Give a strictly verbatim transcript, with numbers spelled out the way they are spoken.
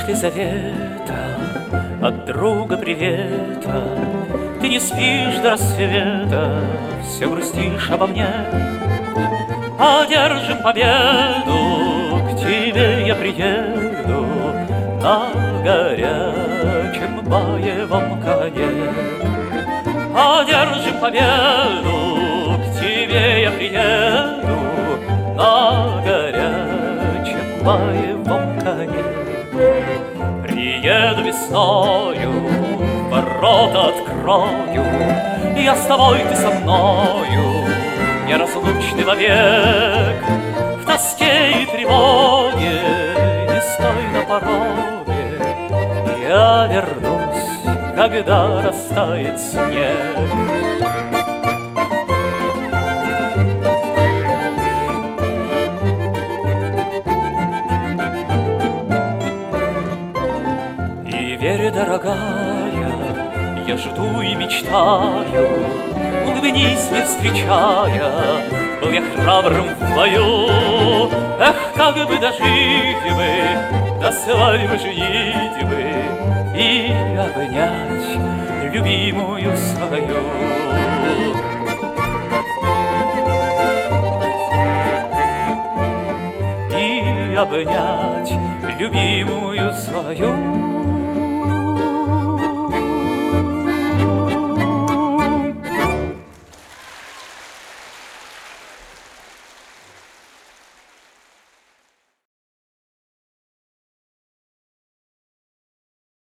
ждешь ли завета от друга привета? Ты не спишь до рассвета, все грустишь обо мне. Одержим победу, к тебе я приеду на горячем боевом коне. Одержим победу, к тебе я приеду на горячем боевом коне. Приеду весною, ворота открою, я с тобой, ты со мною, неразлучны вовек. В тоске и тревоге не стой на пороге, я вернусь, когда растает снег. И верь, дорогая, я жду и мечтаю, улыбнись мне, встречая, был я храбрым в бою. Эх, как бы дожить бы до свадьбы, женитьбы и обнять любимую свою. И обнять любимую свою.